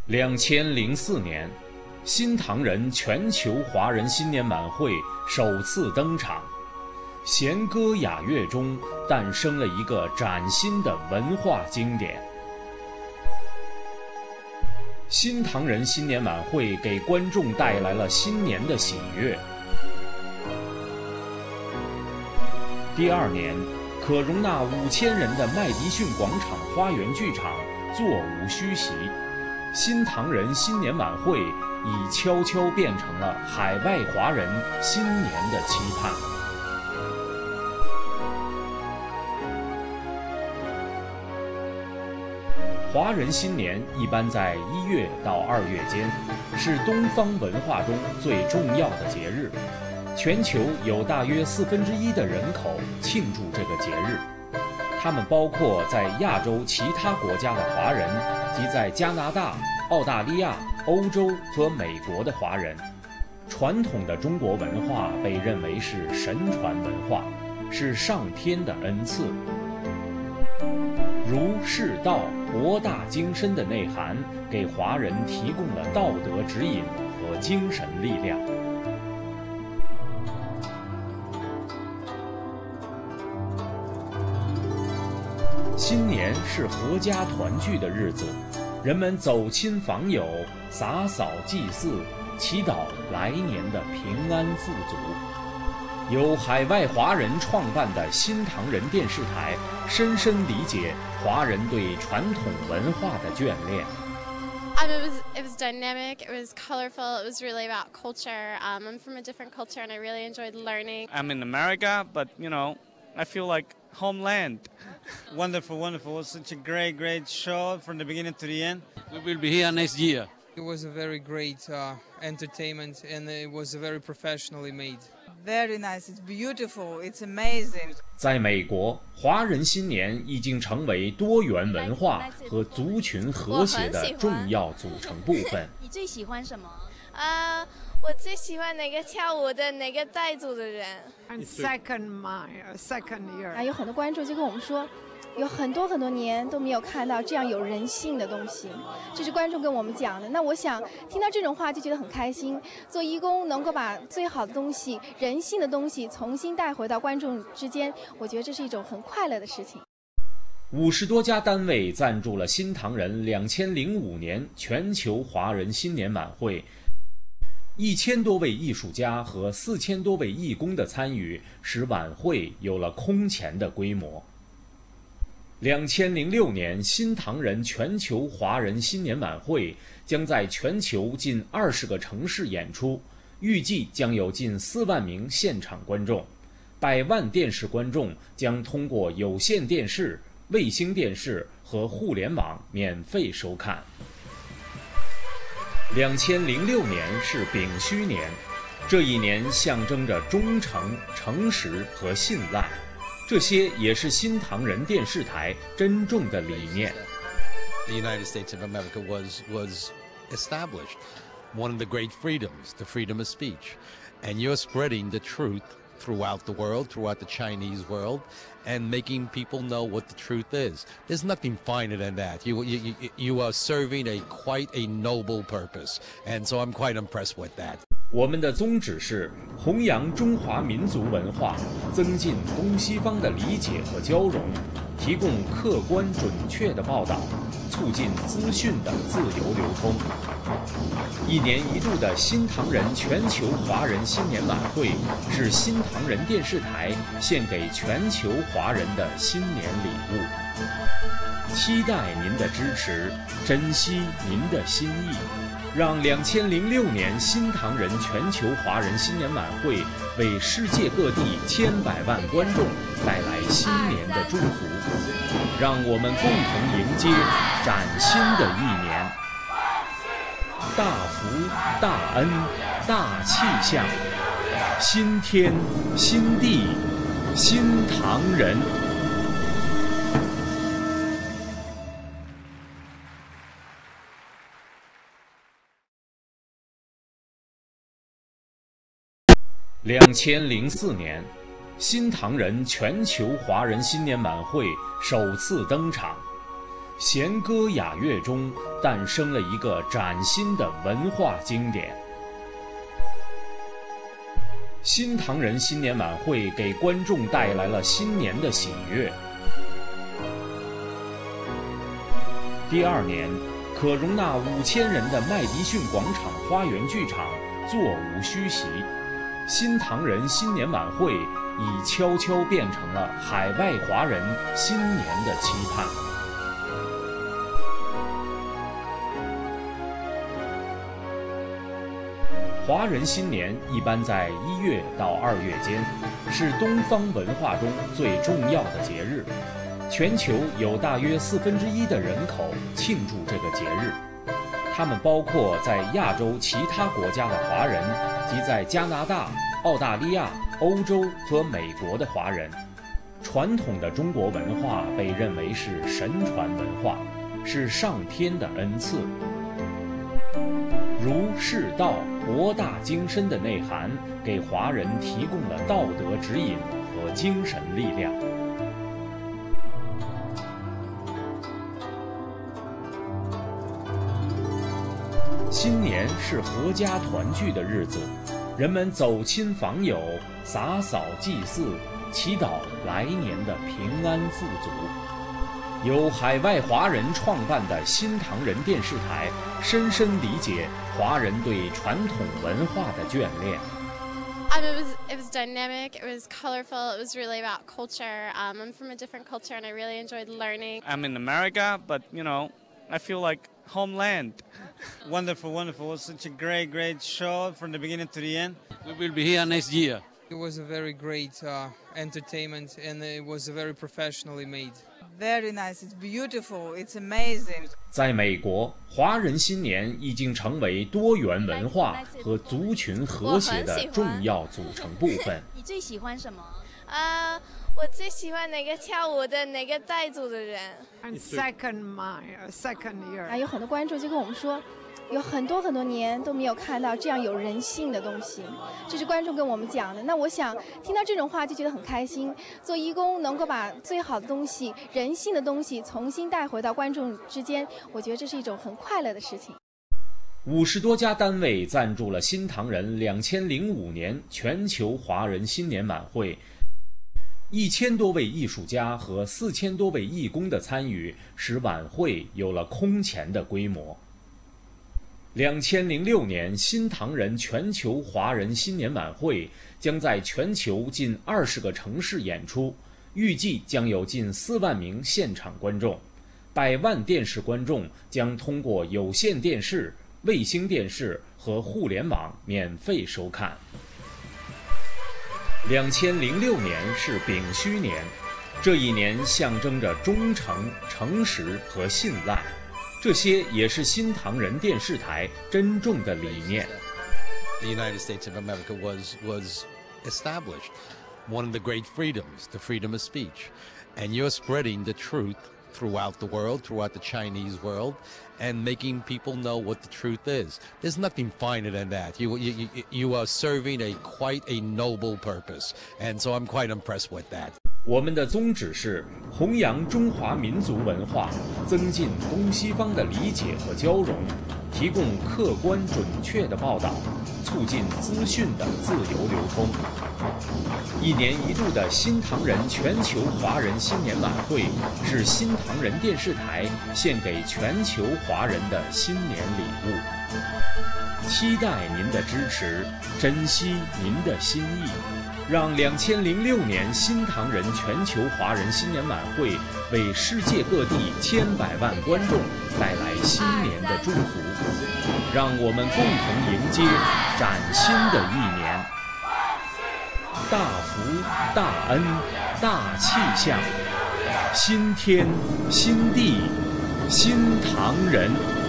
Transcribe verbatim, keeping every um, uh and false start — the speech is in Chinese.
两千零四年，新唐人全球华人新年晚会首次登场，弦歌雅乐中诞生了一个崭新的文化经典。新唐人新年晚会给观众带来了新年的喜悦。第二年，可容纳五千人的麦迪逊广场花园剧场座无虚席，新唐人新年晚会已悄悄变成了海外华人新年的期盼。华人新年一般在一月到二月间，是东方文化中最重要的节日。全球有大约四分之一的人口庆祝这个节日，他们包括在亚洲其他国家的华人及在加拿大、澳大利亚、欧洲和美国的华人。传统的中国文化被认为是神传文化，是上天的恩赐，儒释道博大精深的内涵给华人提供了道德指引和精神力量。新年是阖家团聚的日子，人们走亲访友，洒扫祭祀，祈祷来年的平安富足。由海外华人创办的新唐人电视台，深深理解华人对传统文化的眷恋。 Um, it was it was dynamic. It was colorful. It was really about culture. Um, I'm from a different culture, and I really enjoyed learning. I'm in America, but you know, I feel like homeland. Wonderful, wonderful. It was such a great, great show from the beginning to the end. We will be here next year. It was a very great uh, entertainment, and it was very professionally made. Very nice. It's beautiful. It's amazing. 在美国，华人新年已经成为多元文化和族群和谐的重要组成部分。 你最喜欢什么？ 啊、uh, 我最喜欢哪个跳舞的，哪个带组的人。 Second my second year. 啊，有很多观众就跟我们说，有很多很多年都没有看到这样有人性的东西，这是观众跟我们讲的。那我想听到这种话就觉得很开心。做义工能够把最好的东西、人性的东西重新带回到观众之间，我觉得这是一种很快乐的事情。 五十多家单位赞助了新唐人两千零五年全球华人新年晚会。一千多位艺术家和四千多位义工的参与，使晚会有了空前的规模。两千零六年新唐人全球华人新年晚会将在全球近二十个城市演出，预计将有近四万名现场观众，百万电视观众将通过有线电视、卫星电视和互联网免费收看。两千零六年是丙戌年，这一年象征着忠诚、诚实和信赖，这些也是新唐人电视台珍重的理念。 The United States of America was was established one of the great freedoms, the freedom of speech, and you're spreading the truth throughout the world, throughout the Chinese world, and making people know what the truth is. There's nothing finer than that. You, you, you are serving a quite a noble purpose, and so I'm quite impressed with that. 我们的宗旨是弘扬中华民族文化，增进东西方的理解和交融，提供客观准确的报道，促进资讯的自由流通。一年一度的新唐人全球华人新年晚会，是新唐人电视台献给全球华人的新年礼物。期待您的支持，珍惜您的心意，让两千零六年新唐人全球华人新年晚会为世界各地千百万观众带来新年的祝福，让我们共同迎接崭新的一年。大福、大恩、大气象，新天、新地、新唐人。两千零四年，新唐人全球华人新年晚会首次登场， 弦歌雅乐中诞生了一个崭新的文化经典。新唐人新年晚会给观众带来了新年的喜悦。第二年，可容纳五千人的麦迪逊广场花园剧场座无虚席，新唐人新年晚会已悄悄变成了海外华人新年的期盼。华人新年一般在一月到二月间，是东方文化中最重要的节日。全球有大约四分之一的人口庆祝这个节日，他们包括在亚洲其他国家的华人及在加拿大、澳大利亚、欧洲和美国的华人。传统的中国文化被认为是神传文化，是上天的恩赐。儒释道博大精深的内涵，给华人提供了道德指引和精神力量。新年是阖家团聚的日子，人们走亲访友，洒扫祭祀，祈祷来年的平安富足。由海外华人创办的新唐人电视台，深深理解华人对传统文化的眷恋。 Um, it was it was dynamic. It was colorful. It was really about culture. Um, I'm from a different culture, and I really enjoyed learning. I'm in America, but you know, I feel like homeland. Wonderful, wonderful. It was such a great, great show from the beginning to the end. We will be here next year. It was a very great uh, entertainment, and it was very professionally made. Very nice. It's beautiful. It's amazing. 在美国，华人新年已经成为多元文化和族群和谐的重要组成部分。 你最喜欢什么？ 啊、uh, 我最喜欢哪个跳舞的，哪个带组的人。 And second my second year. 啊，有很多观众就跟我们说，有很多很多年都没有看到这样有人性的东西，这是观众跟我们讲的。那我想听到这种话就觉得很开心。做义工能够把最好的东西、人性的东西重新带回到观众之间，我觉得这是一种很快乐的事情。 五十多家单位赞助了新唐人两千零五年全球华人新年晚会。一千多位艺术家和四千多位义工的参与，使晚会有了空前的规模。两千零六年新唐人全球华人新年晚会将在全球近二十个城市演出，预计将有近四万名现场观众，百万电视观众将通过有线电视、卫星电视和互联网免费收看。两千零六年是丙戌年，这一年象征着忠诚、诚实和信赖，这些也是新唐人电视台珍重的理念。 The United States of America was was established, one of the great freedoms, the freedom of speech, and you're spreading the truth throughout the world, throughout the Chinese world, and making people know what the truth is. There's nothing finer than that. You, you, you are serving a quite a noble purpose, and so I'm quite impressed with that. 我们的宗旨是弘扬中华民族文化，增进东西方的理解和交融，提供客观准确的报道，促进资讯的自由流通。一年一度的新唐人全球华人新年晚会，是新唐人电视台献给全球华人的新年礼物。期待您的支持，珍惜您的心意，让两千零六年新唐人全球华人新年晚会为世界各地千百万观众带来新年的祝福，让我们共同迎接崭新的一年。大福、大恩、大气象，新天、新地、新唐人。